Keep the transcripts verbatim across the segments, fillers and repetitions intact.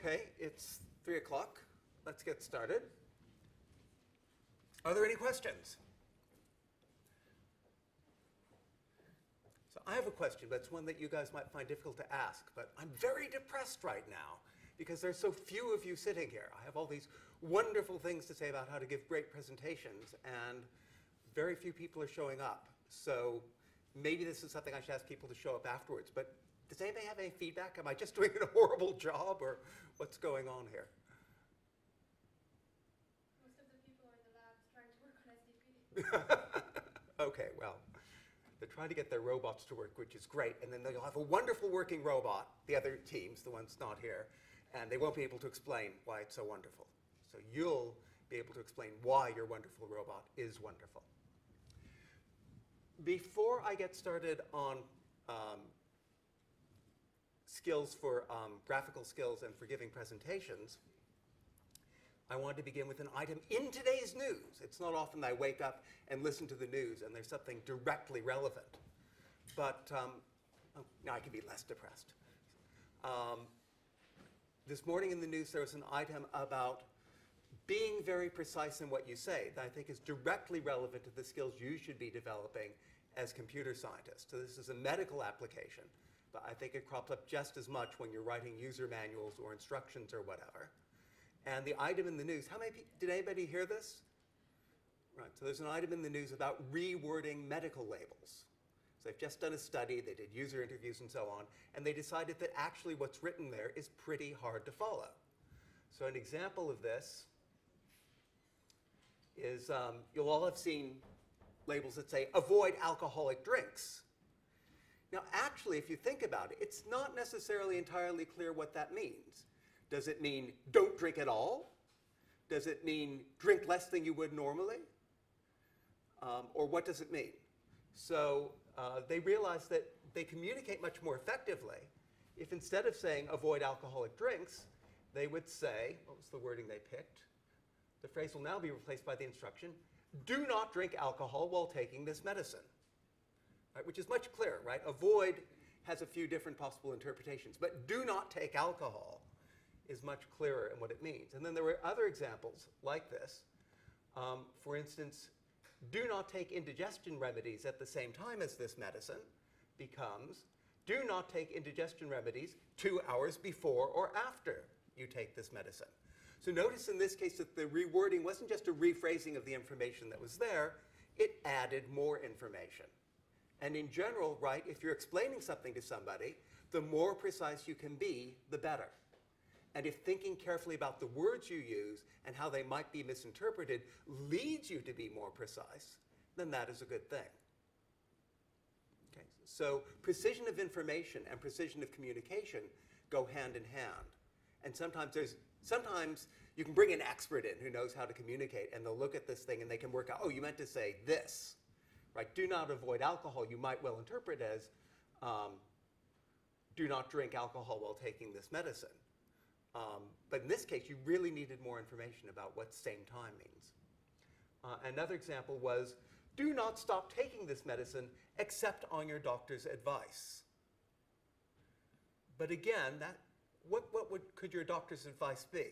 Okay, it's three o'clock. Let's get started. Are there any questions? So I have a question, but it's one that you guys might find difficult to ask. But I'm very depressed right now because there's so few of you sitting here. I have all these wonderful things to say about how to give great presentations, and very few people are showing up. So maybe this is something I should ask people to show up afterwards. But does anybody have any feedback? Am I just doing a horrible job, or what's going on here? Most of the people are in the labs trying to work on S D P. Okay, well, they're trying to get their robots to work, which is great. And then they'll have a wonderful working robot, the other teams, the ones not here, and they won't be able to explain why it's so wonderful. So you'll be able to explain why your wonderful robot is wonderful. Before I get started on um, skills for um, graphical skills and for giving presentations, I wanted to begin with an item in today's news. It's not often that I wake up and listen to the news and there's something directly relevant. But um, oh, now I can be less depressed. Um, this morning in the news there was an item about being very precise in what you say that I think is directly relevant to the skills you should be developing as computer scientists. So this is a medical application, but I think it crops up just as much when you're writing user manuals or instructions or whatever. And the item in the news, how many people, did anybody hear this? Right, so there's an item in the news about rewording medical labels. So they've just done a study, they did user interviews and so on, and they decided that actually what's written there is pretty hard to follow. So an example of this is um, you'll all have seen labels that say, avoid alcoholic drinks. Now actually, if you think about it, it's not necessarily entirely clear what that means. Does it mean don't drink at all? Does it mean drink less than you would normally? Um, or what does it mean? So uh, they realized that they communicate much more effectively if instead of saying avoid alcoholic drinks, they would say, what was the wording they picked? The phrase will now be replaced by the instruction, do not drink alcohol while taking this medicine, right? Which is much clearer, right? Avoid has a few different possible interpretations, but do not take alcohol is much clearer in what it means. And then there were other examples like this. Um, for instance, do not take indigestion remedies at the same time as this medicine becomes, do not take indigestion remedies two hours before or after you take this medicine. So notice in this case that the rewording wasn't just a rephrasing of the information that was there, it added more information. And in general, right, if you're explaining something to somebody, the more precise you can be, the better. And if thinking carefully about the words you use and how they might be misinterpreted leads you to be more precise, then that is a good thing. Okay? So precision of information and precision of communication go hand in hand. And sometimes there's, sometimes you can bring an expert in who knows how to communicate, and they'll look at this thing and they can work out, oh, you meant to say this, right? Do not avoid alcohol, you might well interpret as, um, do not drink alcohol while taking this medicine. Um, but in this case, you really needed more information about what same time means. Uh, another example was, do not stop taking this medicine except on your doctor's advice. But again, that, what, what would, could your doctor's advice be?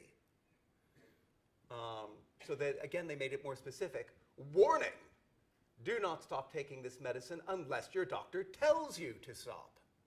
Um, so that, again, they made it more specific. Warning, do not stop taking this medicine unless your doctor tells you to stop.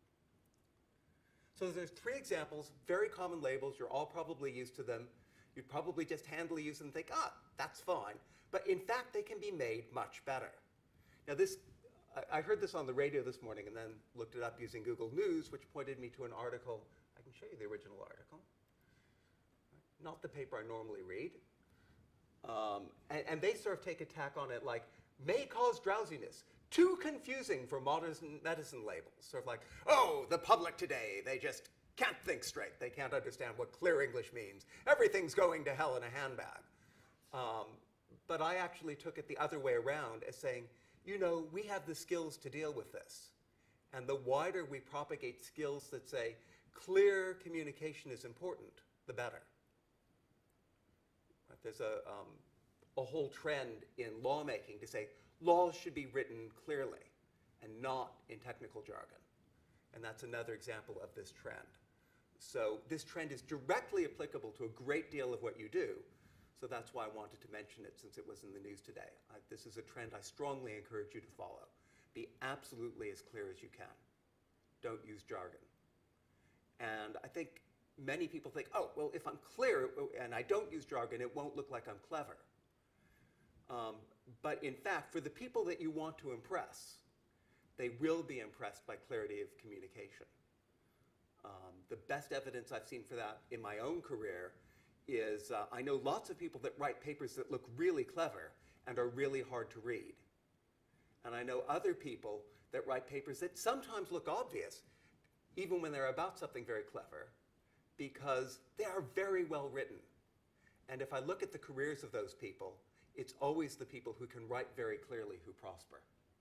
So there's three examples, very common labels. You're all probably used to them. You'd probably just handily use them and think, ah, that's fine. But in fact, they can be made much better. Now this, I heard this on the radio this morning and then looked it up using Google News, which pointed me to an article. I can show you the original article. Not the paper I normally read. Um, and, and they sort of take a tack on it like, may cause drowsiness. Too confusing for modern medicine labels. Sort of like, oh, the public today, they just can't think straight. They can't understand what clear English means. Everything's going to hell in a handbag. Um, but I actually took it the other way around as saying, you know, we have the skills to deal with this. And the wider we propagate skills that say, clear communication is important, the better. Right? There's a, um, a whole trend in lawmaking to say, laws should be written clearly and not in technical jargon. And that's another example of this trend. So this trend is directly applicable to a great deal of what you do. So that's why I wanted to mention it since it was in the news today. I, this is a trend I strongly encourage you to follow. Be absolutely as clear as you can. Don't use jargon. And I think many people think, oh, well, if I'm clear and I don't use jargon, it won't look like I'm clever. Um, but in fact, for the people that you want to impress, they will be impressed by clarity of communication. Um, the best evidence I've seen for that in my own career is uh, I know lots of people that write papers that look really clever and are really hard to read. And I know other people that write papers that sometimes look obvious, even when they're about something very clever, because they are very well written. And if I look at the careers of those people, it's always the people who can write very clearly who prosper.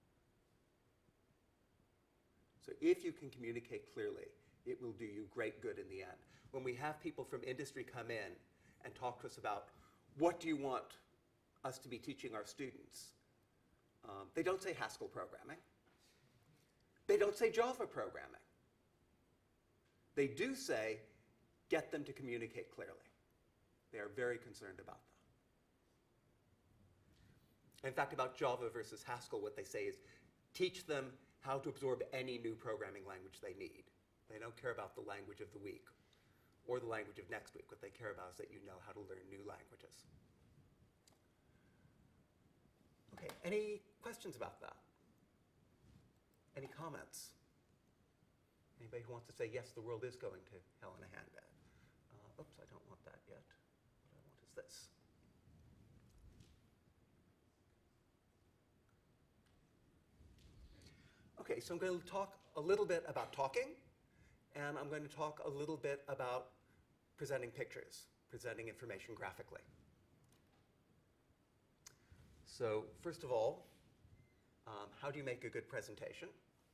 So if you can communicate clearly, it will do you great good in the end. When we have people from industry come in and talk to us about what do you want us to be teaching our students, um, they don't say Haskell programming. They don't say Java programming. They do say, get them to communicate clearly. They are very concerned about that. In fact, about Java versus Haskell, what they say is teach them how to absorb any new programming language they need. They don't care about the language of the week or the language of next week. What they care about is that you know how to learn new languages. Okay, any questions about that? Any comments? Anybody who wants to say, yes, the world is going to hell in a handbag? Uh, oops, I don't want that yet. What I want is this. Okay, so I'm going to talk a little bit about talking, and I'm going to talk a little bit about presenting pictures, presenting information graphically. So first of all, um, how do you make a good presentation?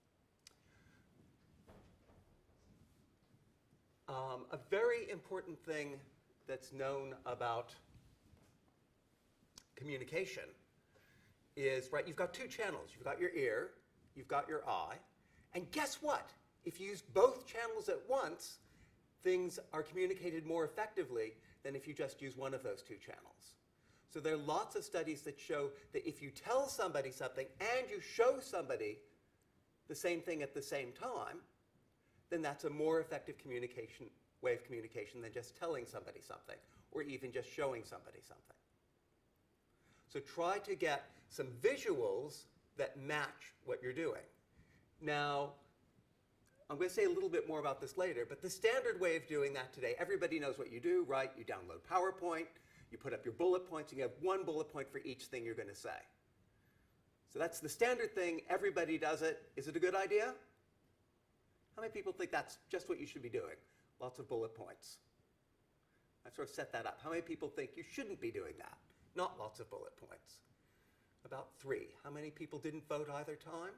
Um, a very important thing that's known about communication is, right, you've got two channels. You've got your ear, you've got your eye, and guess what? If you use both channels at once, things are communicated more effectively than if you just use one of those two channels. So there are lots of studies that show that if you tell somebody something and you show somebody the same thing at the same time, then that's a more effective communication, way of communication than just telling somebody something or even just showing somebody something. So try to get some visuals that match what you're doing. Now, I'm going to say a little bit more about this later, but the standard way of doing that today, everybody knows what you do, right? You download PowerPoint, you put up your bullet points, and you have one bullet point for each thing you're going to say. So that's the standard thing. Everybody does it. Is it a good idea? How many people think that's just what you should be doing? Lots of bullet points. I sort of set that up. How many people think you shouldn't be doing that? Not lots of bullet points. About three. How many people didn't vote either time?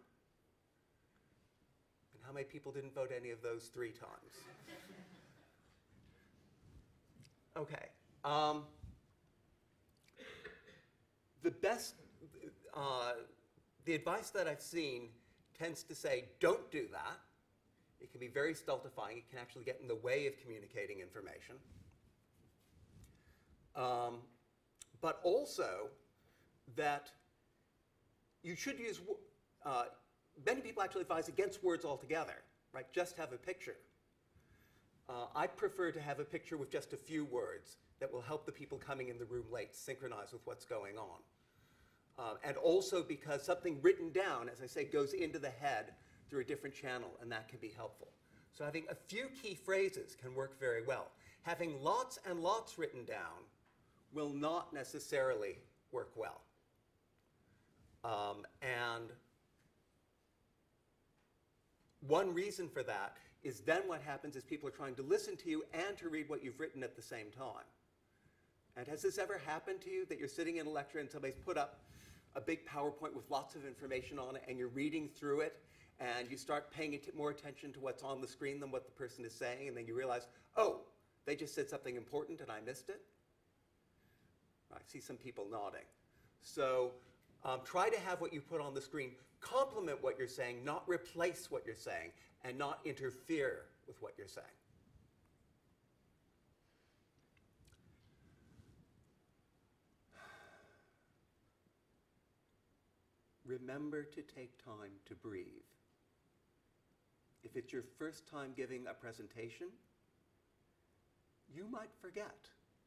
And how many people didn't vote any of those three times? Okay. Um, the best, uh, the advice that I've seen tends to say, don't do that. It can be very stultifying. It can actually get in the way of communicating information. Um, but also that you should use, uh, many people actually advise against words altogether, right? Just have a picture. Uh, I prefer to have a picture with just a few words that will help the people coming in the room late synchronize with what's going on. Uh, and also because something written down, as I say, goes into the head through a different channel, and that can be helpful. So having a few key phrases can work very well. Having lots and lots written down will not necessarily work well. Um, and one reason for that is then what happens is people are trying to listen to you and to read what you've written at the same time. And has this ever happened to you, that you're sitting in a lecture and somebody's put up a big PowerPoint with lots of information on it and you're reading through it and you start paying more attention to what's on the screen than what the person is saying, and then you realize, oh, they just said something important and I missed it? I see some people nodding. So um, try to have what you put on the screen complement what you're saying, not replace what you're saying, and not interfere with what you're saying. remember to take time to breathe. If it's your first time giving a presentation, you might forget.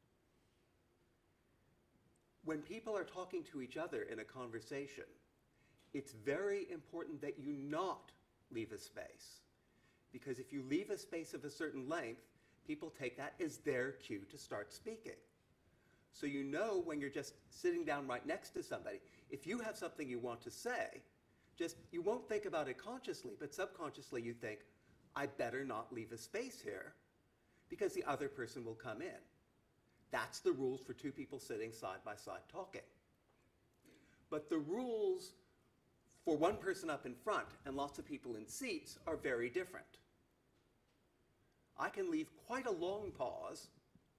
When people are talking to each other in a conversation, it's very important that you not leave a space. Because if you leave a space of a certain length, people take that as their cue to start speaking. So you know when you're just sitting down right next to somebody, if you have something you want to say, just, you won't think about it consciously, but subconsciously you think, I better not leave a space here because the other person will come in. That's the rules for two people sitting side by side talking. But the rules for one person up in front and lots of people in seats are very different. I can leave quite a long pause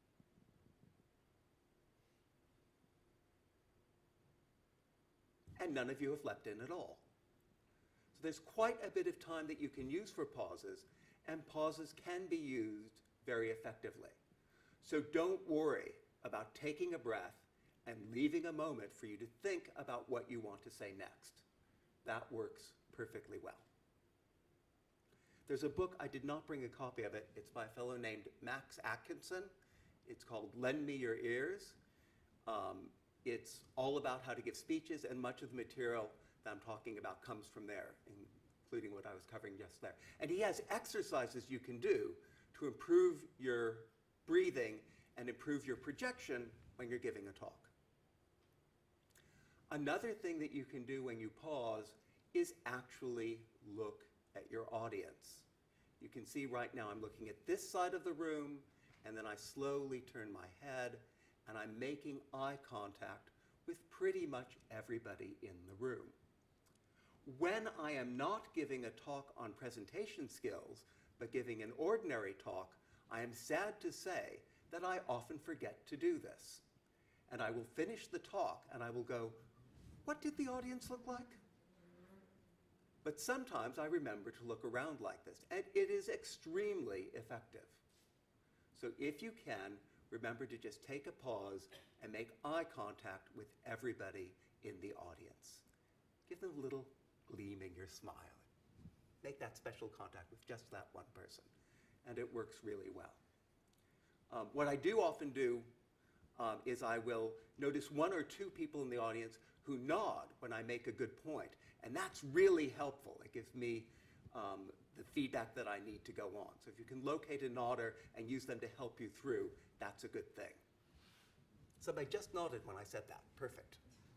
and none of you have leapt in at all. So there's quite a bit of time that you can use for pauses, and pauses can be used very effectively. So don't worry about taking a breath and leaving a moment for you to think about what you want to say next. That works perfectly well. There's a book, I did not bring a copy of it. It's by a fellow named Max Atkinson. It's called Lend Me Your Ears. Um, it's all about how to give speeches, and much of the material that I'm talking about comes from there, including what I was covering just there. And he has exercises you can do to improve your breathing and improve your projection when you're giving a talk. Another thing that you can do when you pause is actually look at your audience. You can see right now I'm looking at this side of the room, and then I slowly turn my head, and I'm making eye contact with pretty much everybody in the room. When I am not giving a talk on presentation skills, but giving an ordinary talk, I am sad to say that I often forget to do this. And I will finish the talk and I will go, what did the audience look like? But sometimes I remember to look around like this, and it is extremely effective. So if you can, remember to just take a pause and make eye contact with everybody in the audience. Give them a little gleam in your smile. Make that special contact with just that one person, and it works really well. Um, what I do often do um, is I will notice one or two people in the audience who nod when I make a good point, and that's really helpful. It gives me um, the feedback that I need to go on. So if you can locate a nodder and use them to help you through, that's a good thing. Somebody just nodded when I said that. Perfect.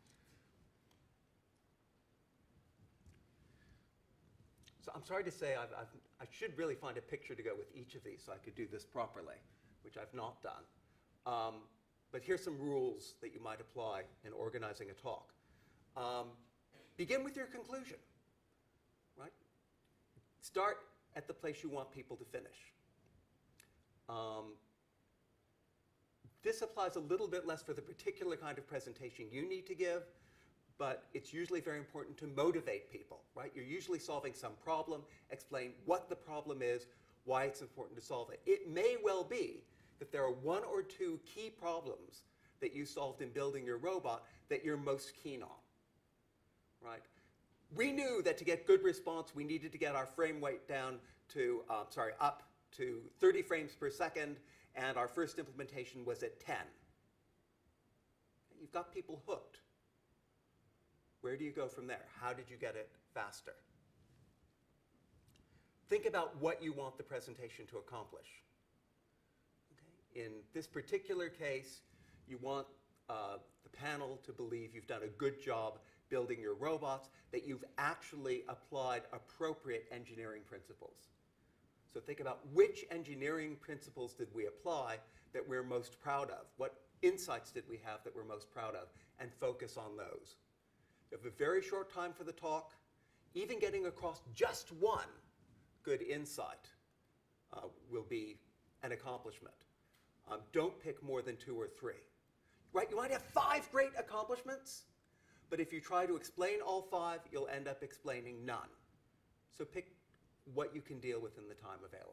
So I'm sorry to say I've, I've, I should really find a picture to go with each of these so I could do this properly, which I've not done. Um, but here's some rules that you might apply in organizing a talk. Um, begin with your conclusion, right? Start at the place you want people to finish. Um, this applies a little bit less for the particular kind of presentation you need to give, but it's usually very important to motivate people, right? You're usually solving some problem, explain what the problem is, why it's important to solve it. It may well be that there are one or two key problems that you solved in building your robot that you're most keen on, right? We knew that to get good response, we needed to get our frame rate down to, um, sorry, up to thirty frames per second, and our first implementation was at ten. You've got people hooked. Where do you go from there? How did you get it faster? Think about what you want the presentation to accomplish. Okay? In this particular case, you want uh, the panel to believe you've done a good job building your robots, that you've actually applied appropriate engineering principles. So think about which engineering principles did we apply that we're most proud of? What insights did we have that we're most proud of? And focus on those. You have a very short time for the talk. Even getting across just one good insight uh, will be an accomplishment. Um, don't pick more than two or three. Right? You might have five great accomplishments, but if you try to explain all five, you'll end up explaining none. So pick what you can deal with in the time available.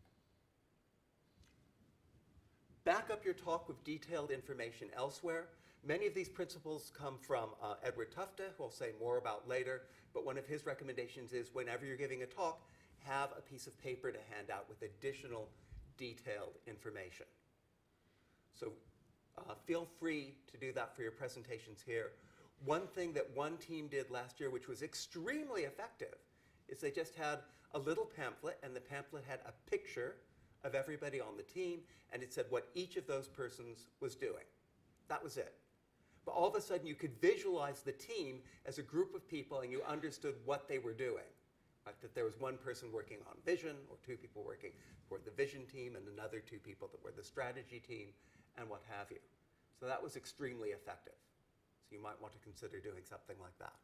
Back up your talk with detailed information elsewhere. Many of these principles come from uh, Edward Tufte, who I'll say more about later, but one of his recommendations is whenever you're giving a talk, have a piece of paper to hand out with additional detailed information. So uh, feel free to do that for your presentations here. One thing that one team did last year, which was extremely effective, is they just had a little pamphlet, and the pamphlet had a picture of everybody on the team, and it said what each of those persons was doing. That was it. But all of a sudden, you could visualize the team as a group of people, and you understood what they were doing. Right? That there was one person working on vision, or two people working for the vision team, and another two people that were the strategy team, and what have you. So that was extremely effective. So you might want to consider doing something like that.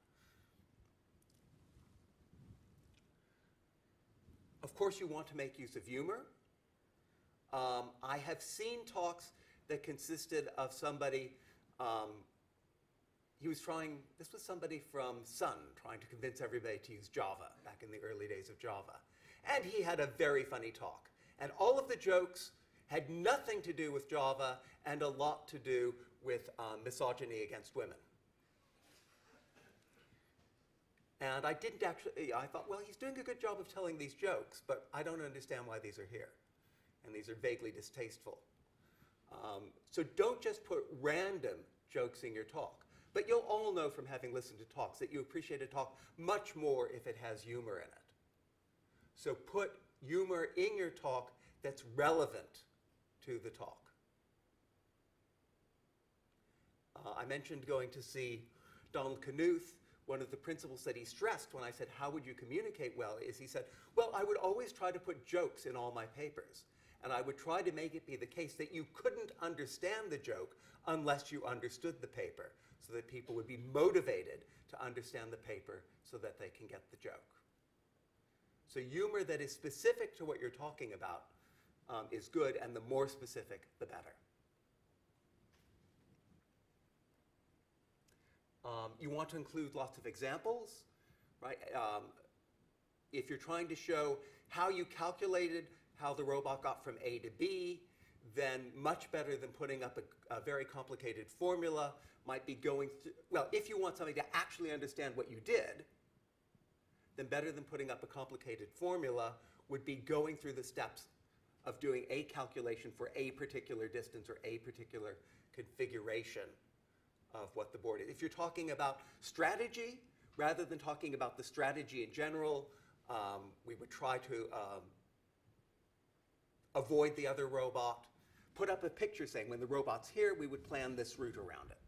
Of course, you want to make use of humor. Um, I have seen talks that consisted of somebody, um, he was trying, this was somebody from Sun trying to convince everybody to use Java back in the early days of Java. And he had a very funny talk. And all of the jokes had nothing to do with Java and a lot to do with um, misogyny against women. And I didn't actually, I thought, well, he's doing a good job of telling these jokes, but I don't understand why these are here. And these are vaguely distasteful. Um, so don't just put random jokes in your talk. But you'll all know from having listened to talks that you appreciate a talk much more if it has humor in it. So put humor in your talk that's relevant to the talk. Uh, I mentioned going to see Donald Knuth. One of the principles that he stressed when I said, how would you communicate well, is he said, well, I would always try to put jokes in all my papers. And I would try to make it be the case that you couldn't understand the joke unless you understood the paper, so that people would be motivated to understand the paper so that they can get the joke. So humor that is specific to what you're talking about um, is good, and the more specific, the better. Um, you want to include lots of examples, right? Um, if you're trying to show how you calculated how the robot got from A to B, then much better than putting up a, a very complicated formula might be going through, well, if you want somebody to actually understand what you did, then better than putting up a complicated formula would be going through the steps of doing a calculation for a particular distance or a particular configuration of what the board is. If you're talking about strategy, rather than talking about the strategy in general, um, we would try to um, avoid the other robot, put up a picture saying when the robot's here, we would plan this route around it.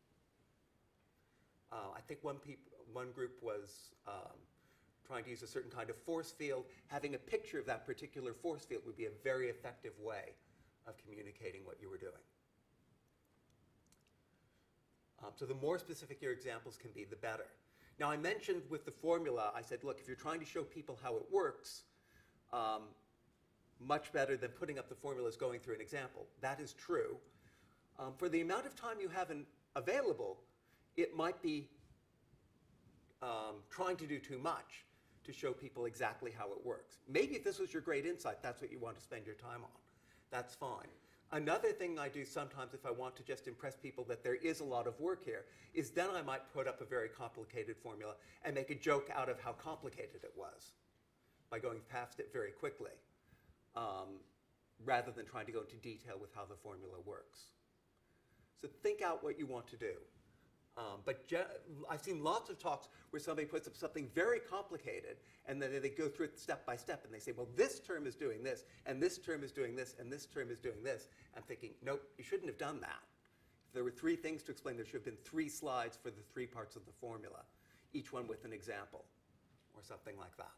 Uh, I think one, peop one group was um, trying to use a certain kind of force field. Having a picture of that particular force field would be a very effective way of communicating what you were doing. Um, so the more specific your examples can be, the better. Now I mentioned with the formula, I said, look, if you're trying to show people how it works, um, much better than putting up the formulas going through an example. That is true. Um, for the amount of time you have an available, it might be um, trying to do too much to show people exactly how it works. Maybe if this was your great insight, that's what you want to spend your time on. That's fine. Another thing I do sometimes if I want to just impress people that there is a lot of work here is then I might put up a very complicated formula and make a joke out of how complicated it was by going past it very quickly, um, rather than trying to go into detail with how the formula works. So think out what you want to do. Um, but I've seen lots of talks where somebody puts up something very complicated, and then they go through it step by step, and they say, well, this term is doing this, and this term is doing this, and this term is doing this. I'm thinking, nope, you shouldn't have done that. If there were three things to explain, there should have been three slides for the three parts of the formula, each one with an example, or something like that.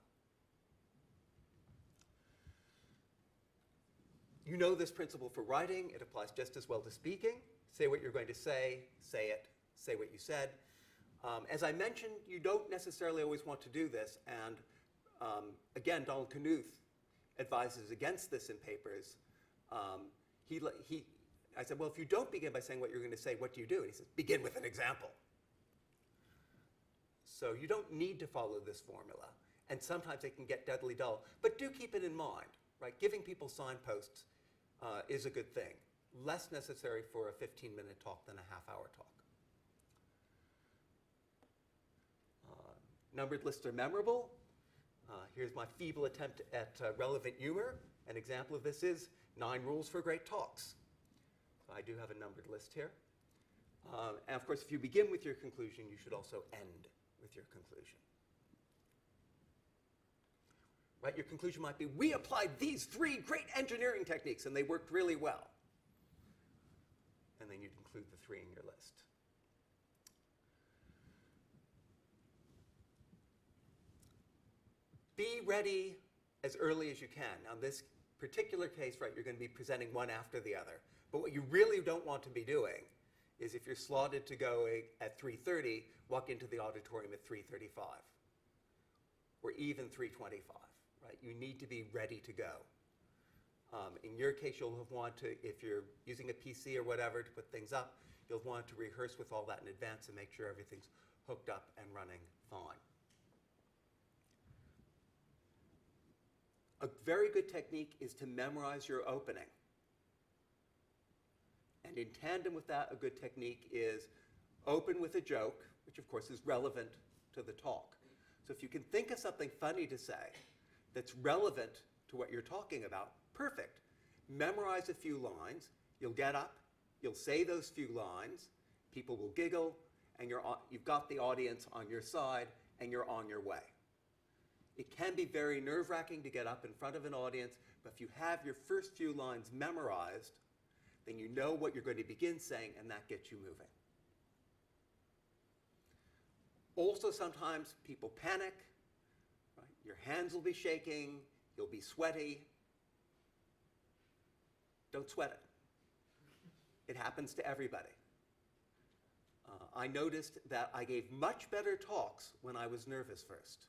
You know this principle for writing. It applies just as well to speaking. Say what you're going to say, say it, say what you said. Um, as I mentioned, you don't necessarily always want to do this, and um, again, Donald Knuth advises against this in papers. Um, he, he, I said, well, if you don't begin by saying what you're going to say, what do you do? And he says, begin with an example. So you don't need to follow this formula, and sometimes it can get deadly dull, but do keep it in mind, right? Giving people signposts uh, is a good thing. less necessary for a fifteen minute talk than a half hour talk. Uh, numbered lists are memorable. Uh, here's my feeble attempt at uh, relevant humor. An example of this is nine rules for great talks. So I do have a numbered list here. Um, and of course, if you begin with your conclusion, you should also end with your conclusion. Right? Your conclusion might be, we applied these three great engineering techniques, and they worked really well. And then you'd include the three in your list. Be ready as early as you can. Now, in this particular case, right, you're going to be presenting one after the other. But what you really don't want to be doing is if you're slotted to go at three thirty, walk into the auditorium at three thirty-five, or even three twenty-five. Right? You need to be ready to go. Um, in your case, you'll have want to, if you're using a P C or whatever to put things up, you'll want to rehearse with all that in advance and make sure everything's hooked up and running fine. A very good technique is to memorize your opening. And in tandem with that, a good technique is open with a joke, which of course is relevant to the talk. So if you can think of something funny to say that's relevant to what you're talking about, perfect. Memorize a few lines. You'll get up, you'll say those few lines, people will giggle, and you're on, you've got the audience on your side, and you're on your way. It can be very nerve-wracking to get up in front of an audience, but if you have your first few lines memorized, then you know what you're going to begin saying, and that gets you moving. Also, sometimes people panic. Right? Your hands will be shaking. You'll be sweaty. Don't sweat it. It happens to everybody. Uh, I noticed that I gave much better talks when I was nervous first.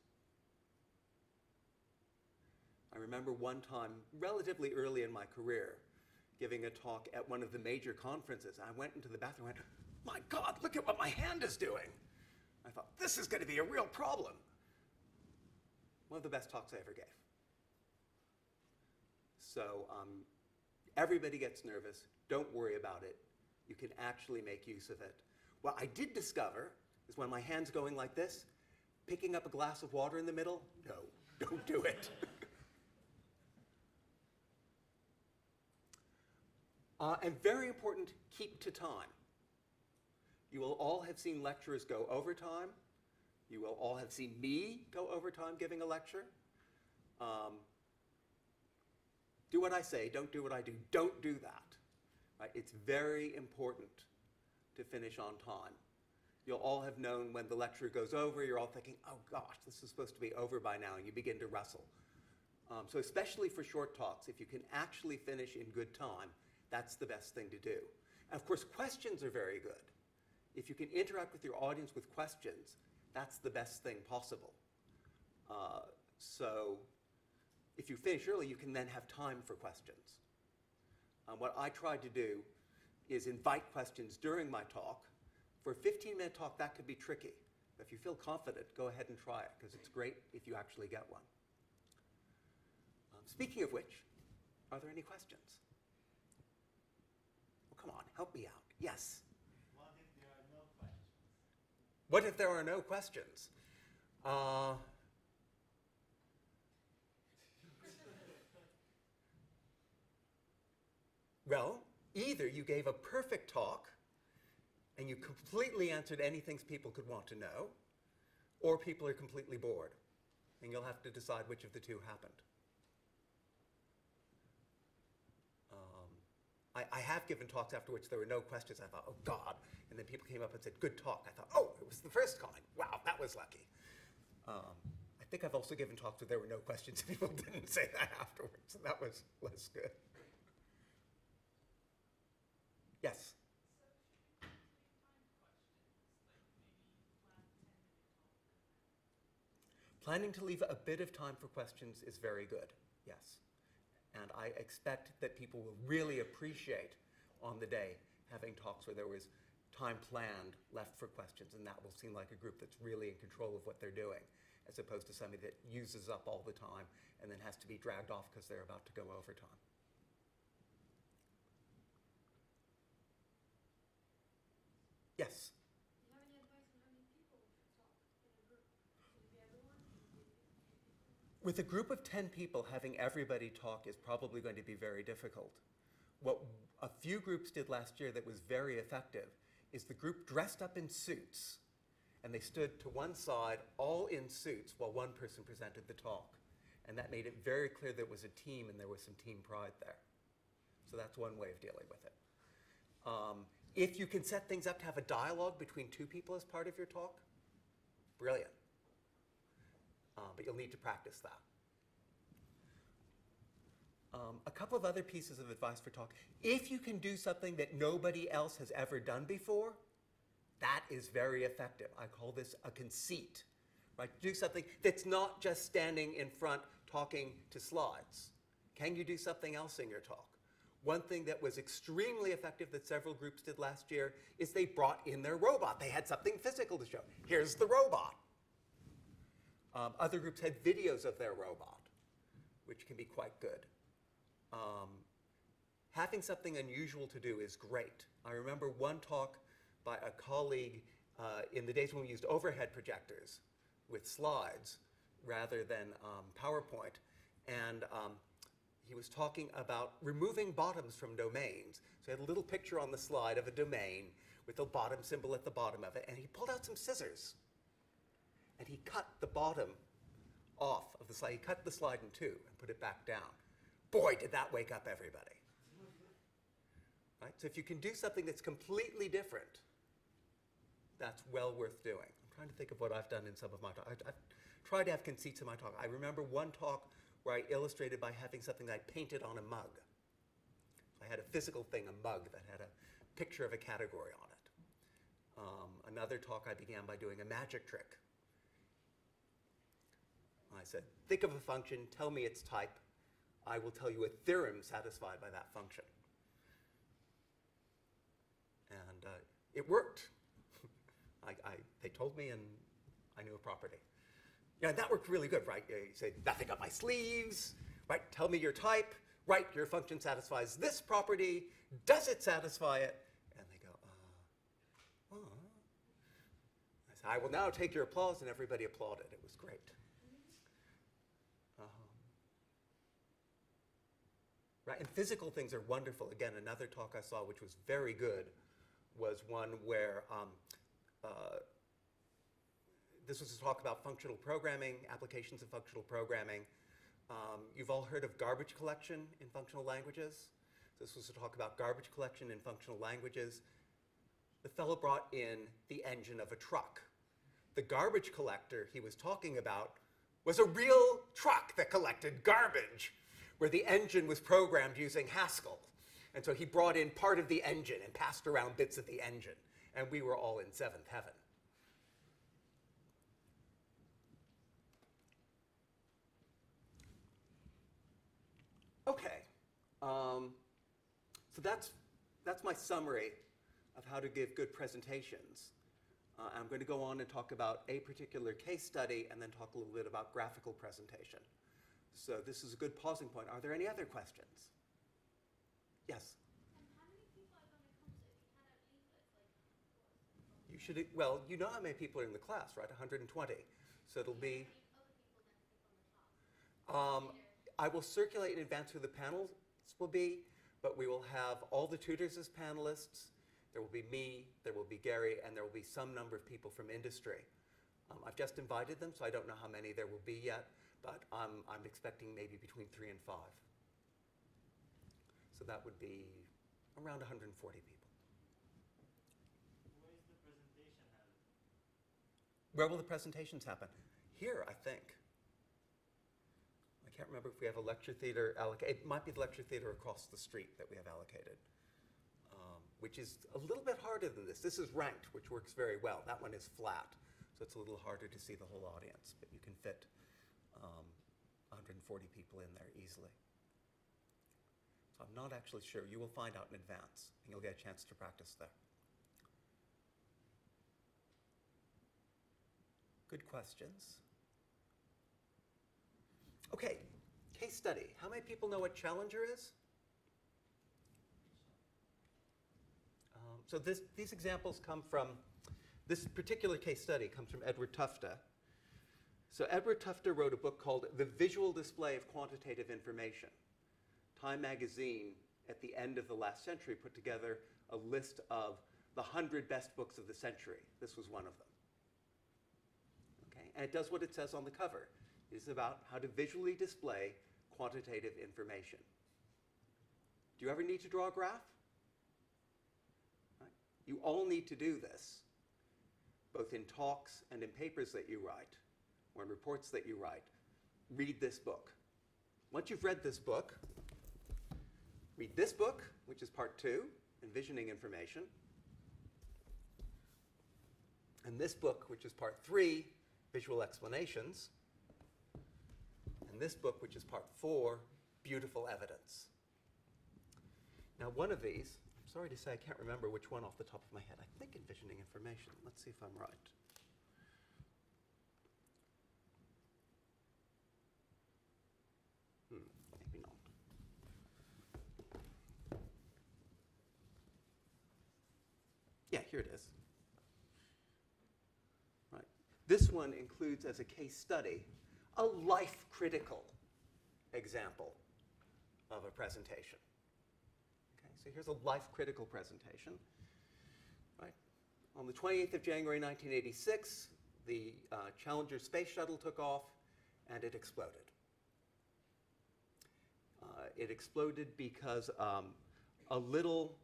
I remember one time, relatively early in my career, giving a talk at one of the major conferences. I went into the bathroom and went, my God, look at what my hand is doing. I thought, this is going to be a real problem. One of the best talks I ever gave. So um, everybody gets nervous. Don't worry about it. You can actually make use of it. What I did discover is when my hand's going like this, picking up a glass of water in the middle, no, don't do it. Uh, and very important, keep to time. You will all have seen lecturers go over time. You will all have seen me go over time giving a lecture. Um, do what I say, don't do what I do. Don't do that. Right? It's very important to finish on time. You'll all have known when the lecture goes over, you're all thinking, oh gosh, this is supposed to be over by now, and you begin to wrestle. Um, so especially for short talks, if you can actually finish in good time, that's the best thing to do. And of course, questions are very good. If you can interact with your audience with questions, that's the best thing possible. Uh, so if you finish early, you can then have time for questions. Um, what I tried to do is invite questions during my talk. For a fifteen minute talk, that could be tricky. But if you feel confident, go ahead and try it, because it's great if you actually get one. Um, speaking of which, are there any questions? Come on, help me out. Yes? What if there are no questions? What if there are no questions? Uh, well, either you gave a perfect talk and you completely answered anything people could want to know, or people are completely bored, and you'll have to decide which of the two happened. I, I have given talks after which there were no questions. I thought, oh God. And then people came up and said, good talk. I thought, oh, it was the first kind. Wow, that was lucky. Um, I think I've also given talks where there were no questions and people didn't say that afterwards. And that was less good. Yes? So should we leave time for questions? Like maybe plan ten minute talk? Planning to leave a bit of time for questions is very good, yes. And I expect that people will really appreciate on the day having talks where there was time planned left for questions, and that will seem like a group that's really in control of what they're doing, as opposed to somebody that uses up all the time and then has to be dragged off because they're about to go over time. Yes? Do you have any advice on how many people should talk in a group? Should it be everyone? Should it be a few people? With a group of ten people, having everybody talk is probably going to be very difficult. What a few groups did last year that was very effective is the group dressed up in suits, and they stood to one side, all in suits, while one person presented the talk. And that made it very clear there was a team and there was some team pride there. So that's one way of dealing with it. Um, if you can set things up to have a dialogue between two people as part of your talk, brilliant. Uh, but you'll need to practice that. Um, a couple of other pieces of advice for talk. If you can do something that nobody else has ever done before, that is very effective. I call this a conceit. Right? Do something that's not just standing in front talking to slides. Can you do something else in your talk? One thing that was extremely effective that several groups did last year is they brought in their robot. They had something physical to show. Here's the robot. Um, other groups had videos of their robot, which can be quite good. Um, having something unusual to do is great. I remember one talk by a colleague uh, in the days when we used overhead projectors with slides rather than um, PowerPoint. And um, he was talking about removing bottoms from domains. So he had a little picture on the slide of a domain with the bottom symbol at the bottom of it. And he pulled out some scissors. And he cut the bottom off of the slide. He cut the slide in two and put it back down. Boy, did that wake up everybody. Right? So if you can do something that's completely different, that's well worth doing. I'm trying to think of what I've done in some of my talk. I, I've tried to have conceits in my talk. I remember one talk where I illustrated by having something that I painted on a mug. So I had a physical thing, a mug, that had a picture of a category on it. Um, another talk I began by doing a magic trick. I said, think of a function, tell me its type. I will tell you a theorem satisfied by that function. And uh, it worked. I, I, they told me, and I knew a property. Yeah, that worked really good, right? You say, nothing up my sleeves, right? Tell me your type, right? Your function satisfies this property. Does it satisfy it? And they go, uh, uh. I said, I will now take your applause, and everybody applauded. It was great. Um, right, and physical things are wonderful. Again, another talk I saw, which was very good, was one where um, uh, this was a talk about functional programming, applications of functional programming. Um, you've all heard of garbage collection in functional languages. This was a talk about garbage collection in functional languages. The fellow brought in the engine of a truck. The garbage collector he was talking about was a real truck that collected garbage, where the engine was programmed using Haskell. And so he brought in part of the engine and passed around bits of the engine. And we were all in seventh heaven. Okay. Um, so that's, that's my summary of how to give good presentations. Uh, I'm going to go on and talk about a particular case study and then talk a little bit about graphical presentation. So this is a good pausing point. Are there any other questions? Yes? And how many people are going to come? So if you hand out leaflets, like, You should, well, you know how many people are in the class, right? one hundred twenty. So it'll be, other people then click on the top? um, I will circulate in advance who the panels will be, but we will have all the tutors as panelists. There will be me, there will be Gary, and there will be some number of people from industry. Um, I've just invited them, so I don't know how many there will be yet, but I'm, I'm expecting maybe between three and five. So that would be around one hundred forty people. Where is the presentation held? Where will the presentations happen? Here, I think. I can't remember if we have a lecture theater allocated. It might be the lecture theater across the street that we have allocated, um, which is a little bit harder than this. This is ranked, which works very well. That one is flat, so it's a little harder to see the whole audience, but you can fit um, one hundred forty people in there easily. So I'm not actually sure. You will find out in advance, and you'll get a chance to practice there. Good questions. Okay, case study. How many people know what Challenger is? Um, so this, these examples come from, this particular case study comes from Edward Tufte. So Edward Tufte wrote a book called The Visual Display of Quantitative Information. Time magazine, at the end of the last century, put together a list of the hundred best books of the century. This was one of them. Okay? And it does what it says on the cover. It is about how to visually display quantitative information. Do you ever need to draw a graph? Right? You all need to do this, both in talks and in papers that you write, or in reports that you write. Read this book. Once you've read this book, read this book, which is part two, Envisioning Information, and this book, which is part three, Visual Explanations, and this book, which is part four, Beautiful Evidence. Now, one of these, I'm sorry to say I can't remember which one off the top of my head. I think Envisioning Information. Let's see if I'm right. Hmm, maybe not. Yeah, here it is. Right. This one includes as a case study a life-critical example of a presentation. Okay, so here's a life-critical presentation. Right. On the twenty-eighth of January nineteen eighty-six, the uh, Challenger space shuttle took off and it exploded. Uh, it exploded because um, a little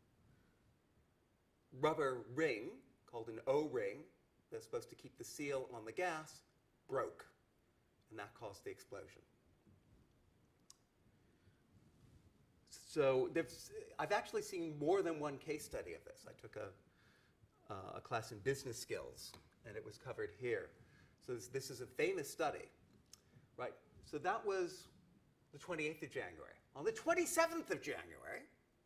rubber ring called an O-ring that's supposed to keep the seal on the gas broke, and that caused the explosion. So there's, I've actually seen more than one case study of this. I took a, uh, a class in business skills, and it was covered here. So this, this is a famous study, right? So that was the twenty-eighth of January. On the twenty-seventh of January,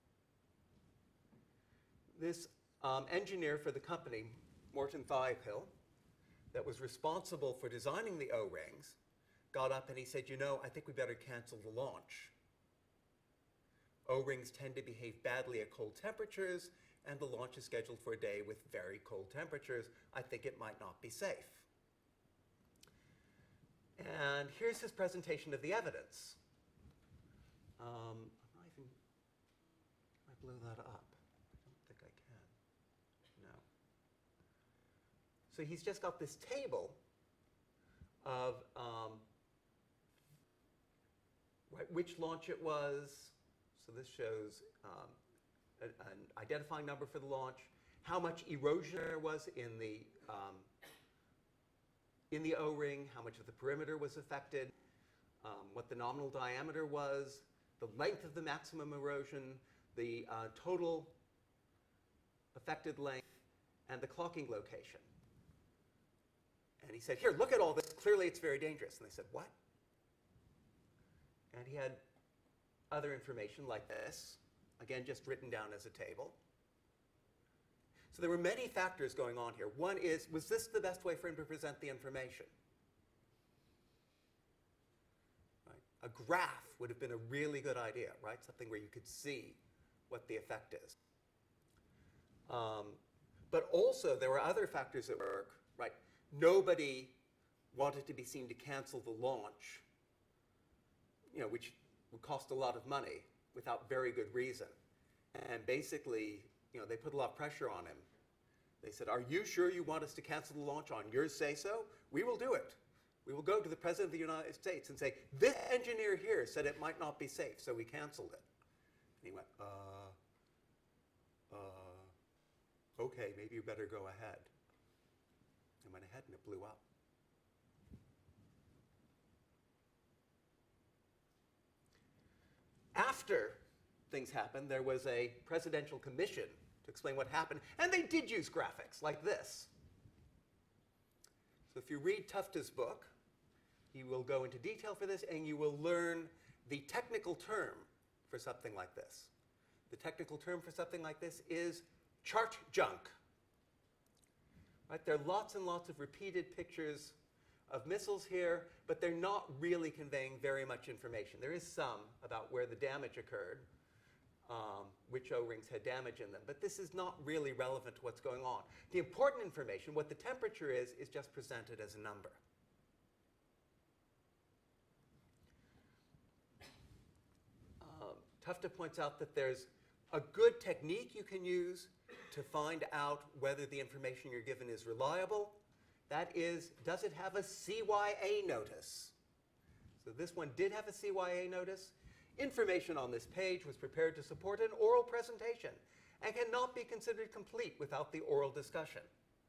this um, engineer for the company, Morton Thiokil, that was responsible for designing the O-rings, got up and he said, you know, I think we better cancel the launch. O-rings tend to behave badly at cold temperatures, and the launch is scheduled for a day with very cold temperatures. I think it might not be safe. And here's his presentation of the evidence. Um, I'm not even, I blew that up. I don't think I can. No. So he's just got this table of um, right, which launch it was. So this shows um, a, an identifying number for the launch, how much erosion there was in the um, in the O-ring, how much of the perimeter was affected, um, what the nominal diameter was, the length of the maximum erosion, the uh, total affected length, and the clocking location. And he said, here, look at all this. Clearly, it's very dangerous. And they said, what? And he had other information like this, again, just written down as a table. So there were many factors going on here. One is, was this the best way for him to present the information? Right. A graph would have been a really good idea, right? Something where you could see what the effect is. Um, but also, there were other factors at work, right? Nobody wanted to be seen to cancel the launch, you know, which would cost a lot of money without very good reason. And basically, you know, they put a lot of pressure on him. They said, are you sure you want us to cancel the launch on your say-so? We will do it. We will go to the President of the United States and say, this engineer here said it might not be safe, so we canceled it. And he went, uh, uh, okay, maybe you better go ahead. And went ahead and it blew up. After things happened, there was a presidential commission to explain what happened, and they did use graphics like this. So if you read Tufte's book, he will go into detail for this, and you will learn the technical term for something like this. The technical term for something like this is chart junk. Right? There are lots and lots of repeated pictures of missiles here, but they're not really conveying very much information. There is some about where the damage occurred, um, which O-rings had damage in them. But this is not really relevant to what's going on. The important information, what the temperature is, is just presented as a number. Um, Tufte points out that there's a good technique you can use to find out whether the information you're given is reliable. That is, does it have a C Y A notice? So this one did have a C Y A notice. Information on this page was prepared to support an oral presentation and cannot be considered complete without the oral discussion.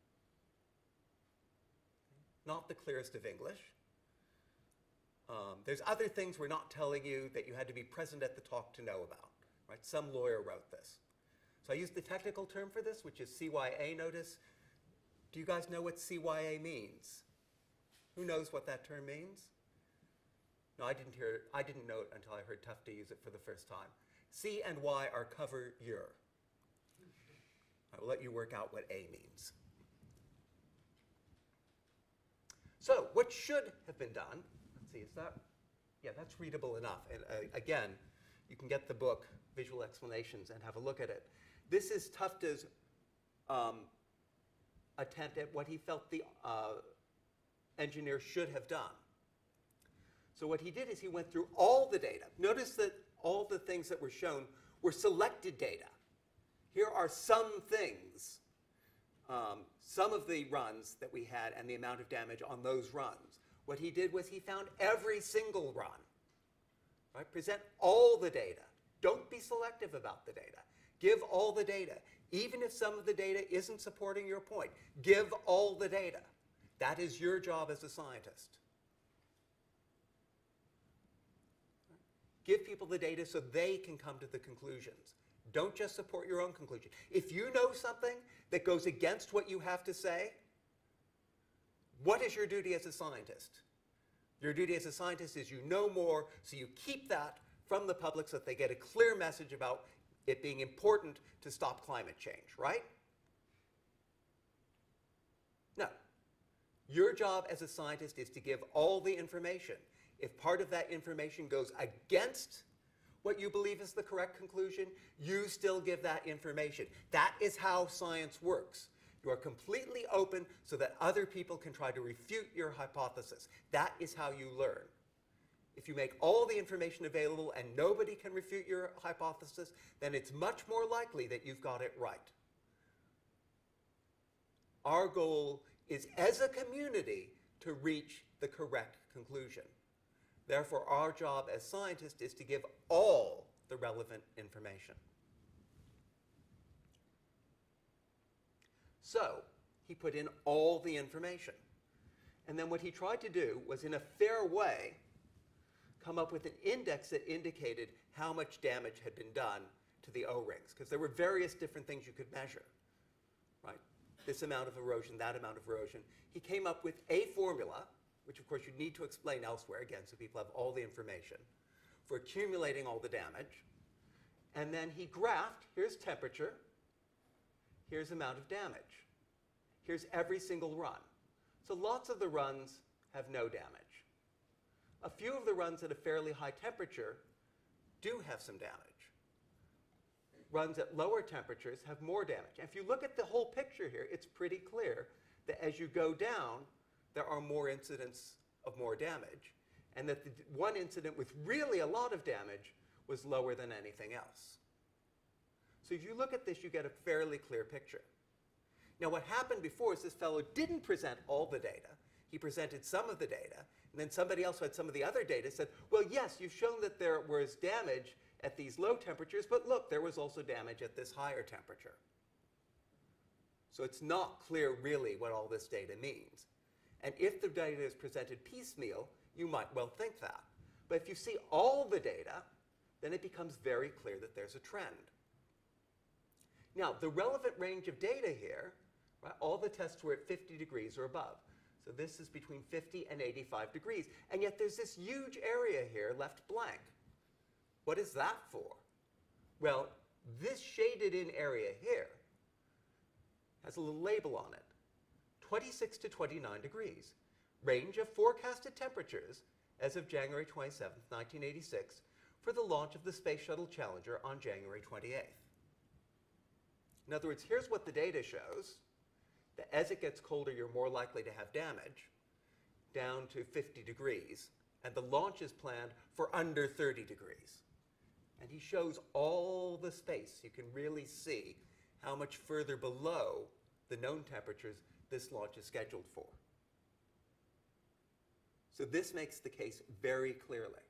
Not the clearest of English. Um, there's other things we're not telling you that you had to be present at the talk to know about. Right? Some lawyer wrote this. So I used the technical term for this, which is C Y A notice. Do you guys know what C Y A means? Who knows what that term means? No, I didn't hear, I didn't know it until I heard Tufte use it for the first time. C and Y are cover year. I will let you work out what A means. So, what should have been done? Let's see, is that? Yeah, that's readable enough. And uh, again, you can get the book, Visual Explanations, and have a look at it. This is Tufte's um, attempt at what he felt the uh, engineer should have done. So what he did is he went through all the data. Notice that all the things that were shown were selected data. Here are some things, um, some of the runs that we had and the amount of damage on those runs. What he did was he found every single run. Right? Present all the data. Don't be selective about the data. Give all the data. Even if some of the data isn't supporting your point, give all the data. That is your job as a scientist. Give people the data so they can come to the conclusions. Don't just support your own conclusion. If you know something that goes against what you have to say, what is your duty as a scientist? Your duty as a scientist is you know more, so you keep that from the public so that they get a clear message about it being important to stop climate change, right? No. Your job as a scientist is to give all the information. If part of that information goes against what you believe is the correct conclusion, you still give that information. That is how science works. You are completely open so that other people can try to refute your hypothesis. That is how you learn. If you make all the information available and nobody can refute your hypothesis, then it's much more likely that you've got it right. Our goal is, as a community, to reach the correct conclusion. Therefore, our job as scientists is to give all the relevant information. So, he put in all the information. And then what he tried to do was, in a fair way, come up with an index that indicated how much damage had been done to the O-rings, because there were various different things you could measure, right? This amount of erosion, that amount of erosion. He came up with a formula, which of course you need to explain elsewhere, again, so people have all the information, for accumulating all the damage. And then he graphed, here's temperature, here's amount of damage. Here's every single run. So lots of the runs have no damage. A few of the runs at a fairly high temperature do have some damage. Runs at lower temperatures have more damage. And if you look at the whole picture here, it's pretty clear that as you go down, there are more incidents of more damage, and that the one incident with really a lot of damage was lower than anything else. So if you look at this, you get a fairly clear picture. Now what happened before is this fellow didn't present all the data. He presented some of the data, and then somebody else who had some of the other data said, well, yes, you've shown that there was damage at these low temperatures, but look, there was also damage at this higher temperature. So it's not clear really what all this data means. And if the data is presented piecemeal, you might well think that. But if you see all the data, then it becomes very clear that there's a trend. Now, the relevant range of data here, right, all the tests were at fifty degrees or above. So this is between fifty and eighty-five degrees. And yet there's this huge area here left blank. What is that for? Well, this shaded in area here has a little label on it. twenty-six to twenty-nine degrees. Range of forecasted temperatures as of January twenty-seventh, nineteen eighty-six, for the launch of the Space Shuttle Challenger on January twenty-eighth. In other words, here's what the data shows, that as it gets colder, you're more likely to have damage, down to fifty degrees, and the launch is planned for under thirty degrees. And he shows all the space. You can really see how much further below the known temperatures this launch is scheduled for. So this makes the case very clearly.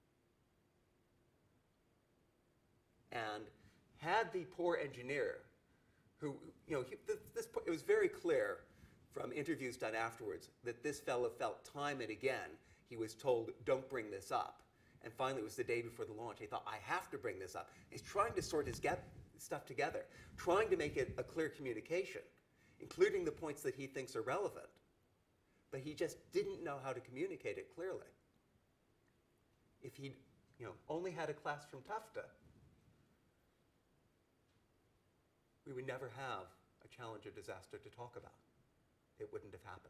And had the poor engineer, who, you know, he, this, this, it was very clear from interviews done afterwards that this fellow felt time and again he was told, don't bring this up. And finally, it was the day before the launch. He thought, I have to bring this up. He's trying to sort his get stuff together, trying to make it a clear communication, including the points that he thinks are relevant. But he just didn't know how to communicate it clearly. If he'd, you know, only had a class from Tufte, we would never have a Challenger disaster to talk about. It wouldn't have happened.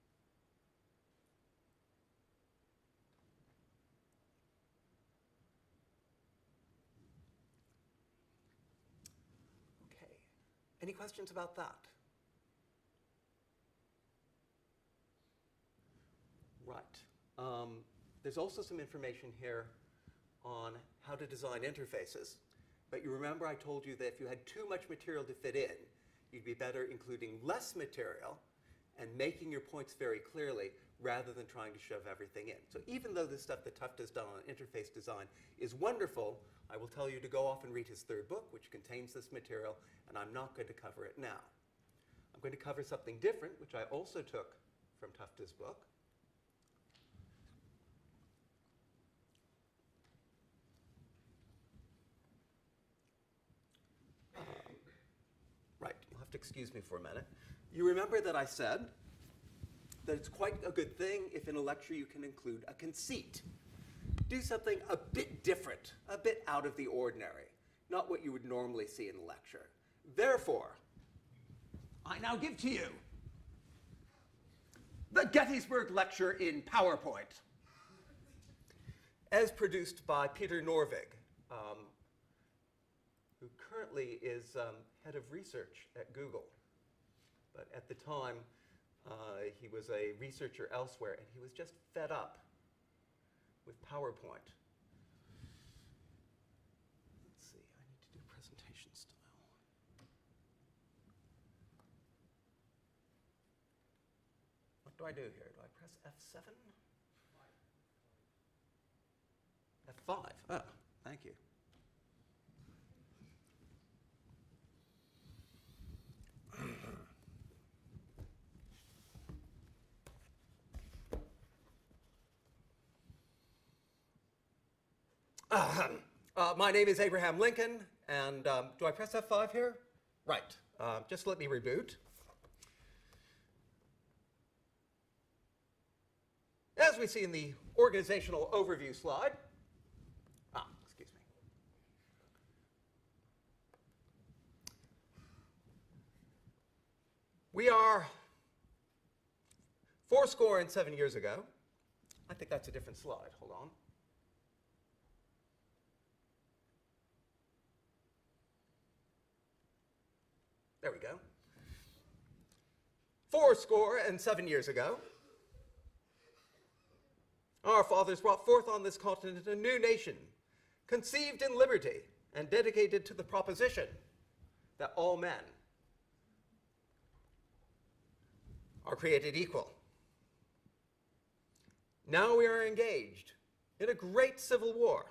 Okay. Any questions about that? Right. Um, there's also some information here on how to design interfaces. But you remember I told you that if you had too much material to fit in, you'd be better including less material and making your points very clearly rather than trying to shove everything in. So even though this stuff that Tufte has done on interface design is wonderful, I will tell you to go off and read his third book, which contains this material, and I'm not going to cover it now. I'm going to cover something different, which I also took from Tufte's book. Right, you'll have to excuse me for a minute. You remember that I said that it's quite a good thing if in a lecture you can include a conceit. Do something a bit different, a bit out of the ordinary, not what you would normally see in a lecture. Therefore, I now give to you the Gettysburg Lecture in PowerPoint, as produced by Peter Norvig, um, who currently is um, head of research at Google. But at the time, uh, he was a researcher elsewhere, and he was just fed up with PowerPoint. Let's see, I need to do presentation style. What do I do here? Do I press F seven? F five, oh, thank you. Uh, uh, my name is Abraham Lincoln, and um, do I press F five here? Right. Uh, just let me reboot. As we see in the organizational overview slide, ah, excuse me. We are four score and seven years ago. I think that's a different slide. Hold on. There we go. Four score and seven years ago, our fathers brought forth on this continent a new nation, conceived in liberty and dedicated to the proposition that all men are created equal. Now we are engaged in a great civil war,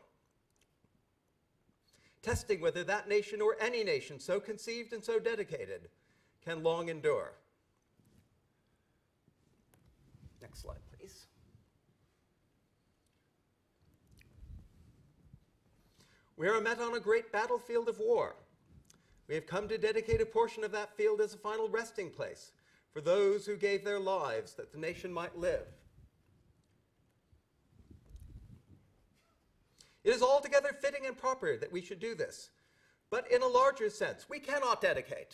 testing whether that nation or any nation so conceived and so dedicated can long endure. Next slide, please. We are met on a great battlefield of war. We have come to dedicate a portion of that field as a final resting place for those who gave their lives that the nation might live. It is altogether fitting and proper that we should do this. But in a larger sense, we cannot dedicate.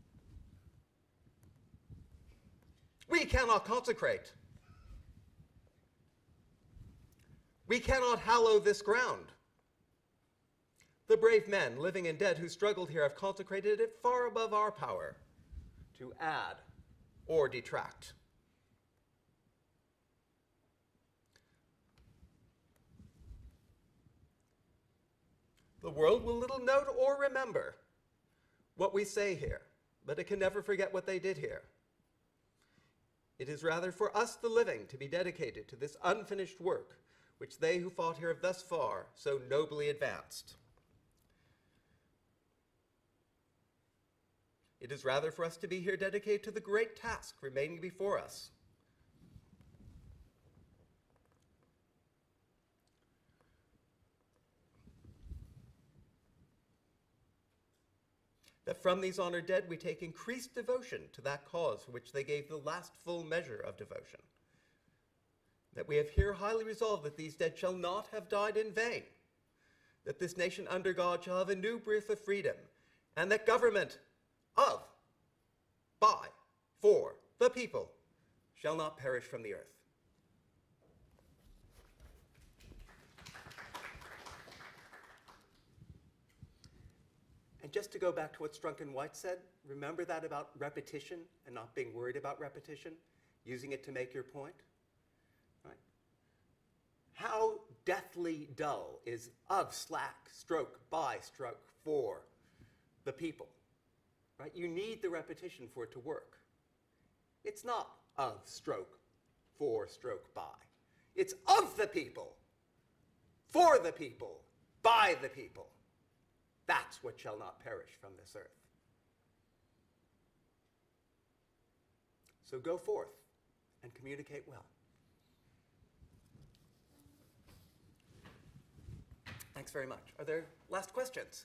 We cannot consecrate. We cannot hallow this ground. The brave men, living and dead, who struggled here have consecrated it far above our power to add or detract. The world will little note or remember what we say here, but it can never forget what they did here. It is rather for us, the living, to be dedicated to this unfinished work, which they who fought here have thus far so nobly advanced. It is rather for us to be here dedicated to the great task remaining before us. That from these honored dead we take increased devotion to that cause for which they gave the last full measure of devotion. That we have here highly resolved that these dead shall not have died in vain, that this nation under God shall have a new breath of freedom, and that government of, by, for, the people shall not perish from the earth. And just to go back to what Strunk and White said, remember that about repetition and not being worried about repetition, using it to make your point? Right? How deathly dull is of, slack, stroke, by, stroke, for, the people? Right? You need the repetition for it to work. It's not of, stroke, for, stroke, by. It's of the people, for the people, by the people. That's what shall not perish from this earth. So go forth and communicate well. Thanks very much. Are there last questions?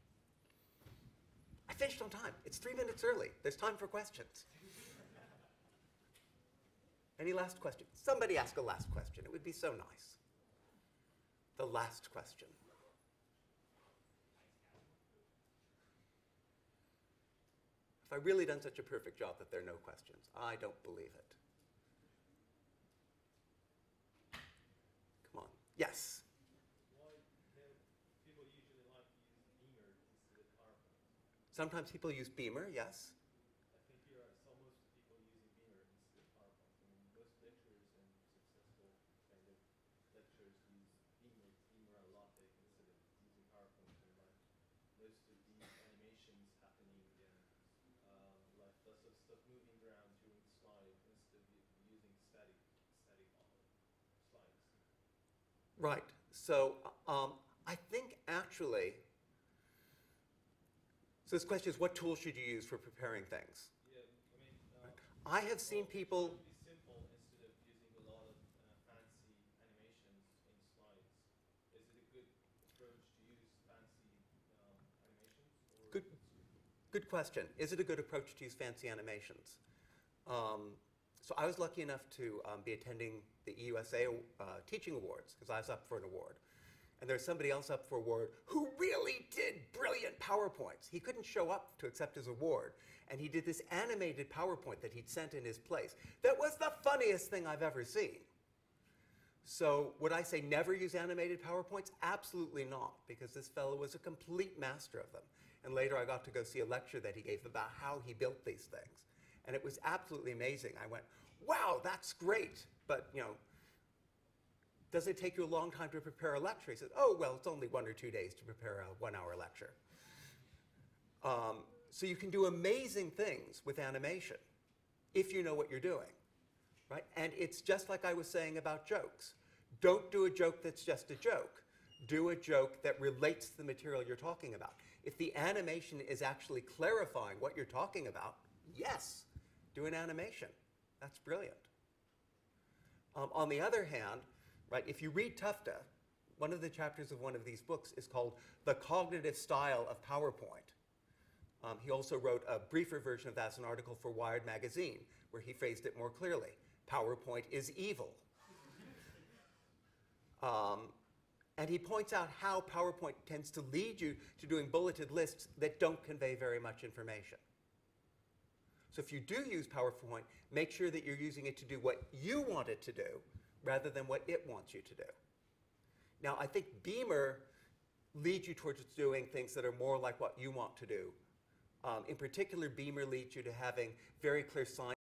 I finished on time. It's three minutes early. There's time for questions. Any last question? Somebody ask a last question. It would be so nice. The last question. Have I really done such a perfect job that there are no questions? I don't believe it. Come on. Yes? Why do people usually like to use Beamer instead of PowerPoint? Sometimes people use Beamer, yes. I think here are so most people using Beamer instead of PowerPoint. I mean, most lecturers and successful kind of lecturers use Beamer, Beamer a lot like, instead of using PowerPoint. And like most of these animations happening and um, like lots of stuff moving around during the slide instead of using static static slides. Right. So um, I think actually, so this question is, what tools should you use for preparing things? Yeah, I mean, uh, I have seen well, people. It should be simple instead of using a lot of uh, fancy animations in slides. Is it a good approach to use fancy um, animations? Or Good. Good question. Is it a good approach to use fancy animations? Um, so I was lucky enough to um, be attending the E U S A uh, Teaching Awards, because I was up for an award. And there's somebody else up for award who really did brilliant PowerPoints. He couldn't show up to accept his award. And he did this animated PowerPoint that he'd sent in his place. That was the funniest thing I've ever seen. So would I say never use animated PowerPoints? Absolutely not, because this fellow was a complete master of them. And later I got to go see a lecture that he gave about how he built these things. And it was absolutely amazing. I went, wow, that's great. But, you know, does it take you a long time to prepare a lecture? He said, oh, well, it's only one or two days to prepare a one-hour lecture. Um, so you can do amazing things with animation if you know what you're doing, right? And it's just like I was saying about jokes. Don't do a joke that's just a joke. Do a joke that relates to the material you're talking about. If the animation is actually clarifying what you're talking about, yes, do an animation. That's brilliant. Um, on the other hand, right, if you read Tufte, one of the chapters of one of these books is called The Cognitive Style of PowerPoint. Um, he also wrote a briefer version of that as an article for Wired magazine, where he phrased it more clearly. PowerPoint is evil. um, and he points out how PowerPoint tends to lead you to doing bulleted lists that don't convey very much information. So if you do use PowerPoint, make sure that you're using it to do what you want it to do, rather than what it wants you to do. Now, I think Beamer lead you towards doing things that are more like what you want to do. Um, in particular, Beamer leads you to having very clear signs